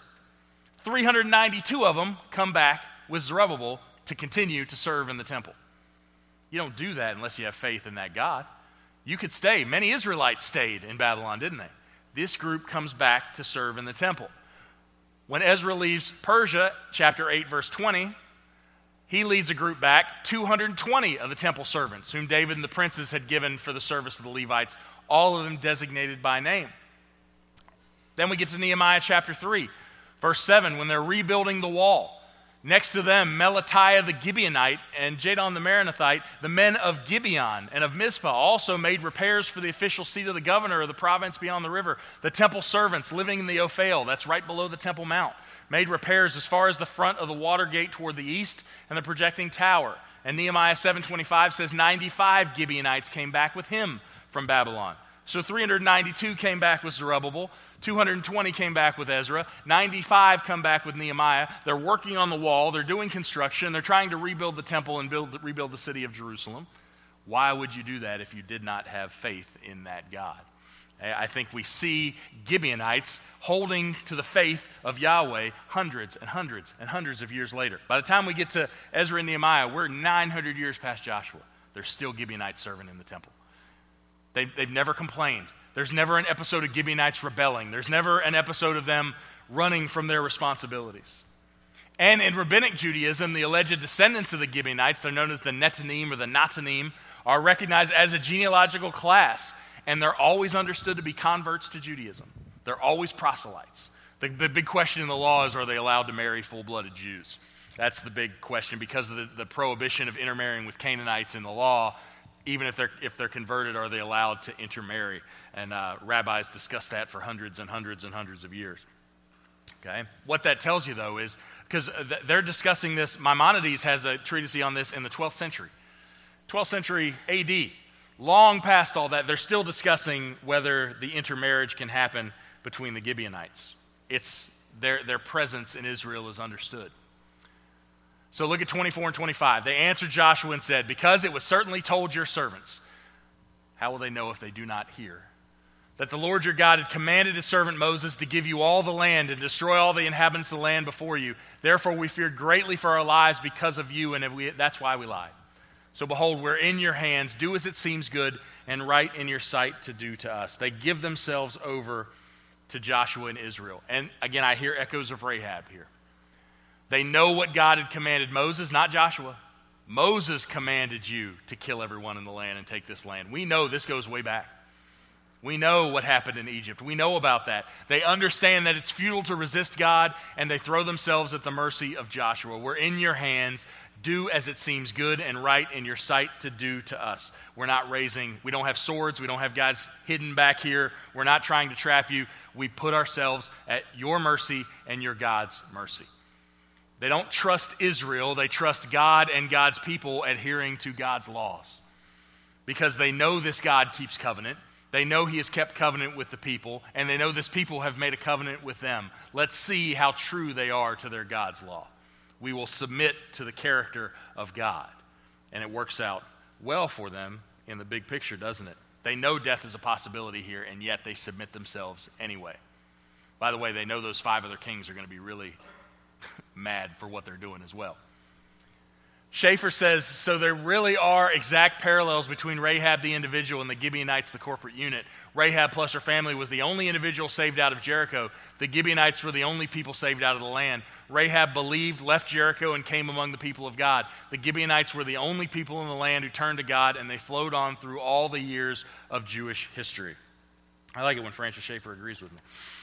392 of them come back with Zerubbabel to continue to serve in the temple. You don't do that unless you have faith in that God. You could stay. Many Israelites stayed in Babylon, didn't they? This group comes back to serve in the temple. When Ezra leaves Persia, chapter 8, verse 20, he leads a group back, 220 of the temple servants, whom David and the princes had given for the service of the Levites, all of them designated by name. Then we get to Nehemiah chapter 3, verse 7, when they're rebuilding the wall. Next to them, Melatiah the Gibeonite and Jadon the Meronothite, the men of Gibeon and of Mizpah, also made repairs for the official seat of the governor of the province beyond the river. The temple servants living in the Ophel, that's right below the Temple Mount, made repairs as far as the front of the water gate toward the east and the projecting tower. And Nehemiah 7:25 says 95 Gibeonites came back with him from Babylon. So 392 came back with Zerubbabel, 220 came back with Ezra, 95 come back with Nehemiah. They're working on the wall, they're doing construction, they're trying to rebuild the temple and rebuild the city of Jerusalem. Why would you do that if you did not have faith in that God? I think we see Gibeonites holding to the faith of Yahweh hundreds and hundreds and hundreds of years later. By the time we get to Ezra and Nehemiah, we're 900 years past Joshua. There's still Gibeonites serving in the temple. They've never complained. There's never an episode of Gibeonites rebelling. There's never an episode of them running from their responsibilities. And in Rabbinic Judaism, the alleged descendants of the Gibeonites, they're known as the Netanim or the Natanim, are recognized as a genealogical class, and they're always understood to be converts to Judaism. They're always proselytes. The big question in the law is, are they allowed to marry full-blooded Jews? That's the big question because of the prohibition of intermarrying with Canaanites in the law. Even if they're converted, are they allowed to intermarry? And rabbis discuss that for hundreds and hundreds and hundreds of years. Okay? What that tells you, though, is because they're discussing this. Maimonides has a treatise on this in the 12th century. 12th century AD. Long past all that, they're still discussing whether the intermarriage can happen between the Gibeonites. It's their presence in Israel is understood. So look at 24 and 25. They answered Joshua and said, because it was certainly told your servants, how will they know if they do not hear? That the Lord your God had commanded his servant Moses to give you all the land and destroy all the inhabitants of the land before you. Therefore we feared greatly for our lives because of you, and that's why we lied. So behold, we're in your hands. Do as it seems good and right in your sight to do to us. They give themselves over to Joshua and Israel. And again, I hear echoes of Rahab here. They know what God had commanded Moses, not Joshua. Moses commanded you to kill everyone in the land and take this land. We know this goes way back. We know what happened in Egypt. We know about that. They understand that it's futile to resist God, and they throw themselves at the mercy of Joshua. We're in your hands. Do as it seems good and right in your sight to do to us. We don't have swords. We don't have guys hidden back here. We're not trying to trap you. We put ourselves at your mercy and your God's mercy. They don't trust Israel. They trust God and God's people adhering to God's laws. Because they know this God keeps covenant. They know he has kept covenant with the people. And they know this people have made a covenant with them. Let's see how true they are to their God's law. We will submit to the character of God. And it works out well for them in the big picture, doesn't it? They know death is a possibility here, and yet they submit themselves anyway. By the way, they know those 5 other kings are going to be really mad for what they're doing as well. Schaeffer says, so there really are exact parallels between Rahab the individual and the Gibeonites the corporate unit. Rahab plus her family was the only individual saved out of Jericho. The Gibeonites were the only people saved out of the land. Rahab believed, left Jericho, and came among the people of God. The Gibeonites were the only people in the land who turned to God, and they flowed on through all the years of Jewish history. I like it when Francis Schaeffer agrees with me.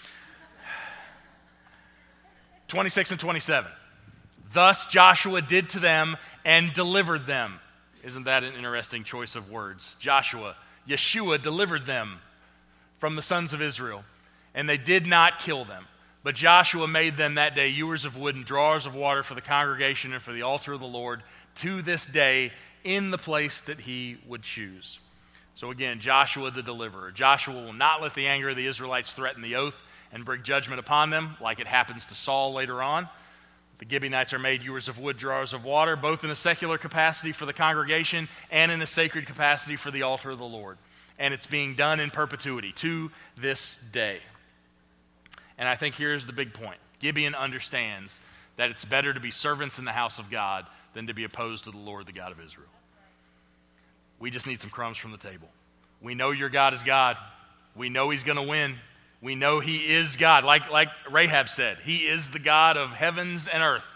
26 and 27. Thus Joshua did to them and delivered them. Isn't that an interesting choice of words? Joshua, Yeshua delivered them from the sons of Israel, and they did not kill them. But Joshua made them that day ewers of wood and drawers of water for the congregation and for the altar of the Lord to this day in the place that he would choose. So again, Joshua the deliverer. Joshua will not let the anger of the Israelites threaten the oath and bring judgment upon them, like it happens to Saul later on. The Gibeonites are made ewers of wood, drawers of water, both in a secular capacity for the congregation and in a sacred capacity for the altar of the Lord. And it's being done in perpetuity to this day. And I think here's the big point. Gibeon understands that it's better to be servants in the house of God than to be opposed to the Lord, the God of Israel. We just need some crumbs from the table. We know your God is God. We know he's going to win. We know he is God. Like Rahab said, he is the God of heavens and earth.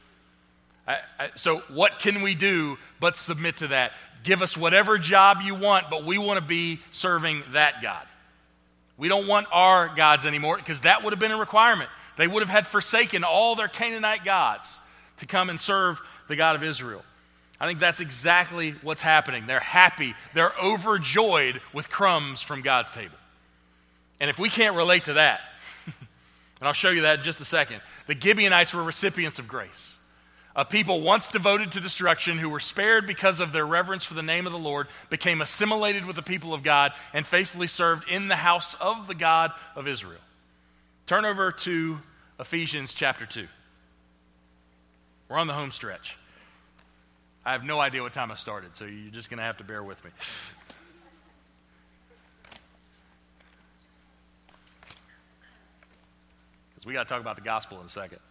So what can we do but submit to that? Give us whatever job you want, but we want to be serving that God. We don't want our gods anymore, because that would have been a requirement. They would have had forsaken all their Canaanite gods to come and serve the God of Israel. I think that's exactly what's happening. They're happy. They're overjoyed with crumbs from God's table. And if we can't relate to that, and I'll show you that in just a second, the Gibeonites were recipients of grace. A people once devoted to destruction, who were spared because of their reverence for the name of the Lord, became assimilated with the people of God and faithfully served in the house of the God of Israel. Turn over to Ephesians chapter 2. We're on the home stretch. I have no idea what time I started, so you're just going to have to bear with me. Because we got to talk about the gospel in a second.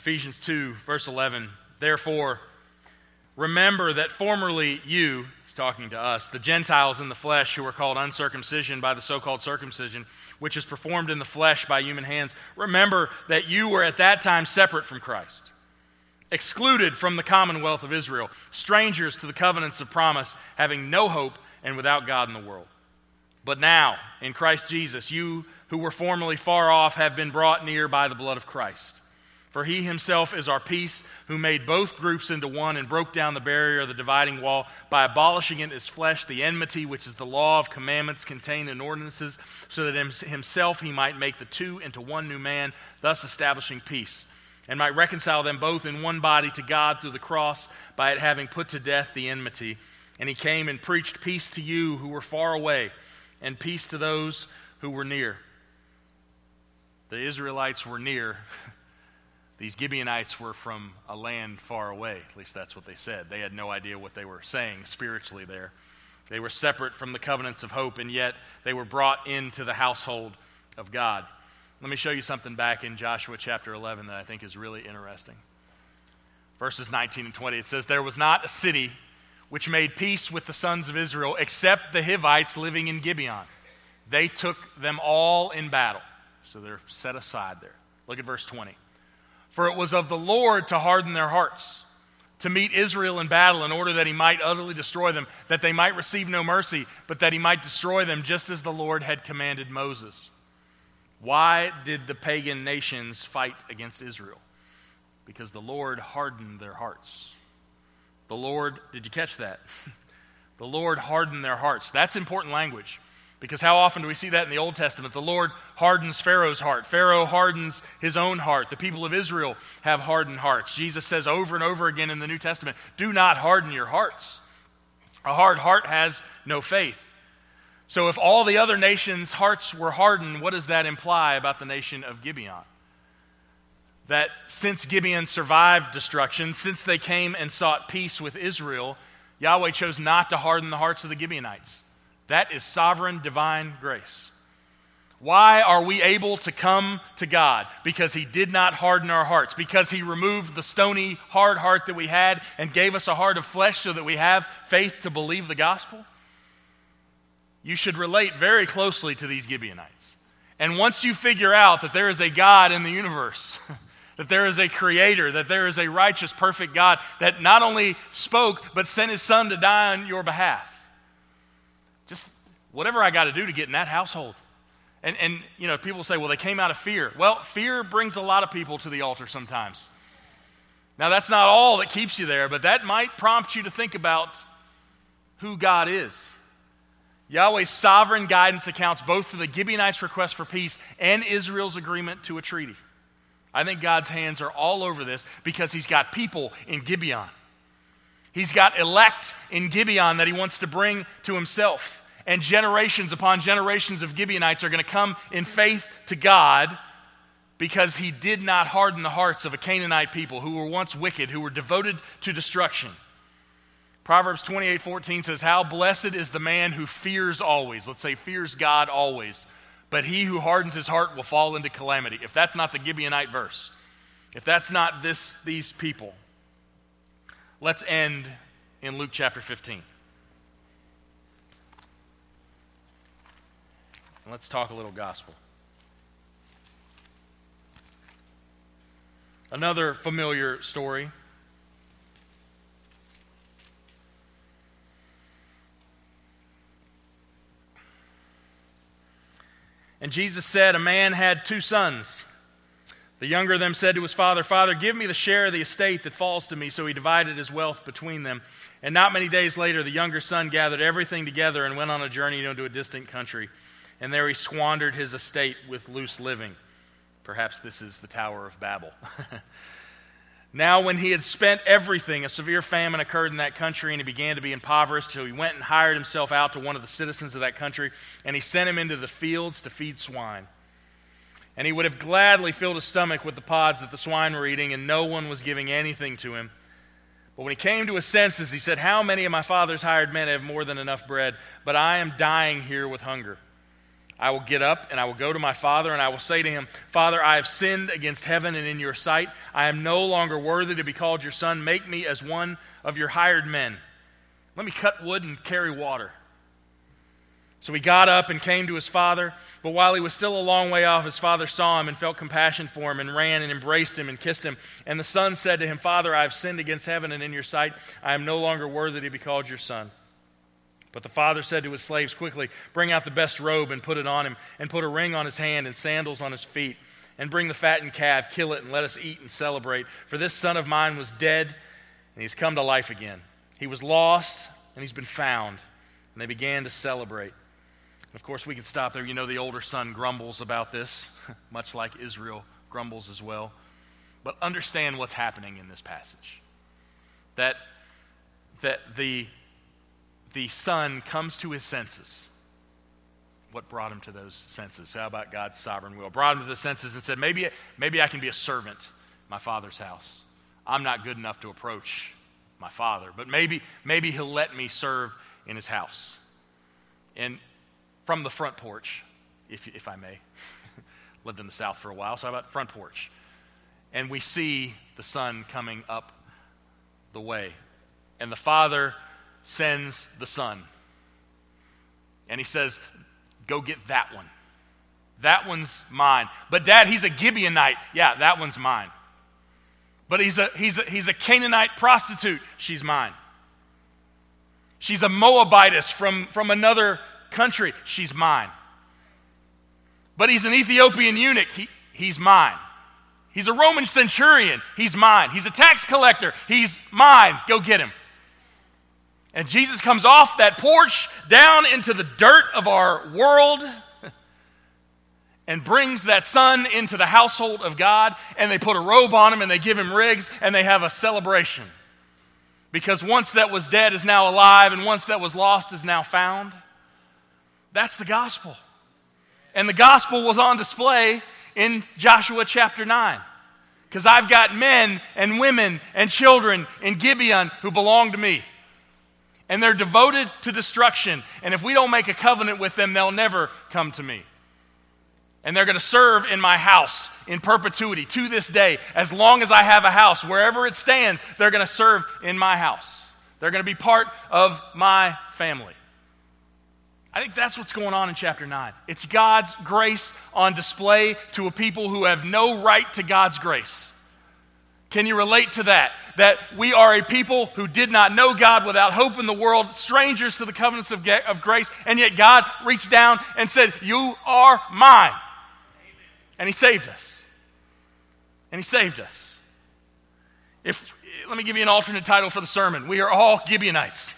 Ephesians 2, verse 11, therefore, remember that formerly you, he's talking to us, the Gentiles in the flesh who were called uncircumcision by the so-called circumcision, which is performed in the flesh by human hands, remember that you were at that time separate from Christ, excluded from the commonwealth of Israel, strangers to the covenants of promise, having no hope and without God in the world. But now, in Christ Jesus, you who were formerly far off have been brought near by the blood of Christ. For he himself is our peace, who made both groups into one and broke down the barrier of the dividing wall by abolishing in his flesh the enmity, which is the law of commandments contained in ordinances, so that himself he might make the two into one new man, thus establishing peace, and might reconcile them both in one body to God through the cross, by it having put to death the enmity. And he came and preached peace to you who were far away, and peace to those who were near. The Israelites were near. These Gibeonites were from a land far away. At least that's what they said. They had no idea what they were saying spiritually there. They were separate from the covenants of hope, and yet they were brought into the household of God. Let me show you something back in Joshua chapter 11 that I think is really interesting. Verses 19 and 20, it says, there was not a city which made peace with the sons of Israel except the Hivites living in Gibeon. They took them all in battle. So they're set aside there. Look at verse 20. For it was of the Lord to harden their hearts, to meet Israel in battle in order that he might utterly destroy them, that they might receive no mercy, but that he might destroy them just as the Lord had commanded Moses. Why did the pagan nations fight against Israel? Because the Lord hardened their hearts. The Lord, did you catch that? The Lord hardened their hearts. That's important language. Because how often do we see that in the Old Testament? The Lord hardens Pharaoh's heart. Pharaoh hardens his own heart. The people of Israel have hardened hearts. Jesus says over and over again in the New Testament, do not harden your hearts. A hard heart has no faith. So if all the other nations' hearts were hardened, what does that imply about the nation of Gibeon? That since Gibeon survived destruction, since they came and sought peace with Israel, Yahweh chose not to harden the hearts of the Gibeonites. That is sovereign divine grace. Why are we able to come to God? Because he did not harden our hearts. Because he removed the stony, hard heart that we had and gave us a heart of flesh so that we have faith to believe the gospel. You should relate very closely to these Gibeonites. And once you figure out that there is a God in the universe, that there is a creator, that there is a righteous, perfect God that not only spoke, but sent his son to die on your behalf. Just whatever I got to do to get in that household. And you know, people say, well, they came out of fear. Well, fear brings a lot of people to the altar sometimes. Now, that's not all that keeps you there, but that might prompt you to think about who God is. Yahweh's sovereign guidance accounts both for the Gibeonites' request for peace and Israel's agreement to a treaty. I think God's hands are all over this because he's got people in Gibeon. He's got elect in Gibeon that he wants to bring to himself. And generations upon generations of Gibeonites are going to come in faith to God because he did not harden the hearts of a Canaanite people who were once wicked, who were devoted to destruction. Proverbs 28:14 says, how blessed is the man who fears always. Let's say fears God always. But he who hardens his heart will fall into calamity. If that's not the Gibeonite verse, if that's not these people, let's end in Luke chapter 15. And let's talk a little gospel. Another familiar story. And Jesus said, a man had 2 sons. The younger of them said to his father, Father, give me the share of the estate that falls to me. So he divided his wealth between them. And not many days later, the younger son gathered everything together and went on a journey into a distant country. And there he squandered his estate with loose living. Perhaps this is the Tower of Babel. Now when he had spent everything, a severe famine occurred in that country, and he began to be impoverished, so he went and hired himself out to one of the citizens of that country, and he sent him into the fields to feed swine. And he would have gladly filled his stomach with the pods that the swine were eating, and no one was giving anything to him. But when he came to his senses, he said, how many of my father's hired men have more than enough bread, but I am dying here with hunger. I will get up and I will go to my father and I will say to him, Father, I have sinned against heaven and in your sight. I am no longer worthy to be called your son. Make me as one of your hired men. Let me cut wood and carry water. So he got up and came to his father. But while he was still a long way off, his father saw him and felt compassion for him and ran and embraced him and kissed him. And the son said to him, Father, I have sinned against heaven and in your sight. I am no longer worthy to be called your son. But the father said to his slaves, quickly, bring out the best robe and put it on him, and put a ring on his hand and sandals on his feet. And bring the fattened calf, kill it, and let us eat and celebrate. For this son of mine was dead, and he's come to life again. He was lost, and he's been found. And they began to celebrate. And of course, we could stop there. You know, the older son grumbles about this, much like Israel grumbles as well. But understand what's happening in this passage. That the son comes to his senses. What brought him to those senses? How about God's sovereign will? Brought him to the senses and said, maybe I can be a servant in my father's house. I'm not good enough to approach my father, but maybe he'll let me serve in his house. And from the front porch, if I may, lived in the South for a while, so how about front porch? And we see the son coming up the way. And the father sends the son. And he says, go get that one. That one's mine. But Dad, he's a Gibeonite. Yeah, that one's mine. But he's a Canaanite prostitute. She's mine. She's a Moabitess from another country. She's mine. But he's an Ethiopian eunuch. He's mine. He's a Roman centurion. He's mine. He's a tax collector. He's mine. Go get him. And Jesus comes off that porch down into the dirt of our world and brings that son into the household of God, and they put a robe on him and they give him rigs and they have a celebration. Because once that was dead is now alive, and once that was lost is now found. That's the gospel. And the gospel was on display in Joshua chapter 9. Because I've got men and women and children in Gibeon who belong to me. And they're devoted to destruction. And if we don't make a covenant with them, they'll never come to me. And they're going to serve in my house in perpetuity to this day. As long as I have a house, wherever it stands, they're going to serve in my house. They're going to be part of my family. I think that's what's going on in chapter 9. It's God's grace on display to a people who have no right to God's grace. Can you relate to that? That we are a people who did not know God, without hope in the world, strangers to the covenants of grace, and yet God reached down and said, you are mine. And he saved us. And he saved us. Let me give you an alternate title for the sermon. We are all Gibeonites.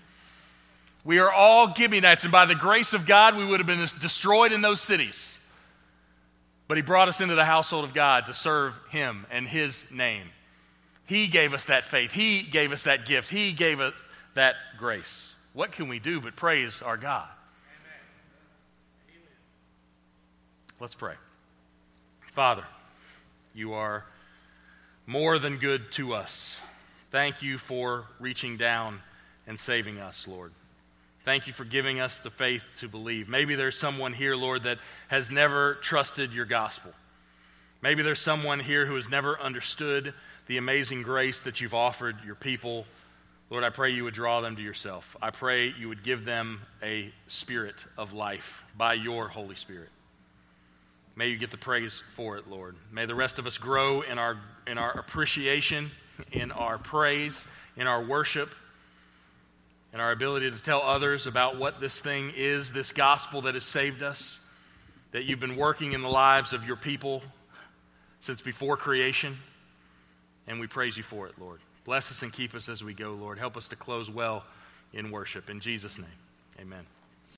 We are all Gibeonites, and by the grace of God, we would have been destroyed in those cities. But he brought us into the household of God to serve him and his name. He gave us that faith. He gave us that gift. He gave us that grace. What can we do but praise our God? Amen. Let's pray. Father, you are more than good to us. Thank you for reaching down and saving us, Lord. Thank you for giving us the faith to believe. Maybe there's someone here, Lord, that has never trusted your gospel. Maybe there's someone here who has never understood the amazing grace that you've offered your people. Lord, I pray you would draw them to yourself. I pray you would give them a spirit of life by your Holy Spirit. May you get the praise for it, Lord. May the rest of us grow in our appreciation, in our praise, in our worship, and our ability to tell others about what this thing is, this gospel that has saved us, that you've been working in the lives of your people since before creation, and we praise you for it, Lord. Bless us and keep us as we go, Lord. Help us to close well in worship. In Jesus' name, amen.